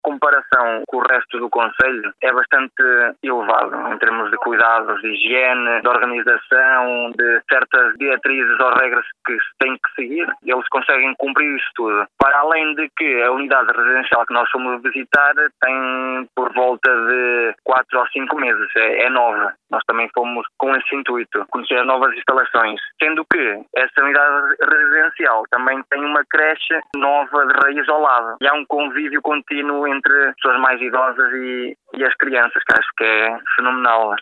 comparação com o resto do concelho, é bastante elevado em termos de cuidados, de higiene, de organização, de certas diretrizes ou regras que se tem que seguir. Eles conseguem cumprir isso tudo. Para além de que a unidade residencial que nós fomos visitar tem por volta de 4 ou 5 meses, é nova. Nós também fomos com esse intuito, conhecer as novas instalações. Sendo que essa unidade residencial também tem uma creche nova de raiz ao lado. E há um convívio contínuo entre as pessoas mais idosas e as crianças, que acho que é fenomenal.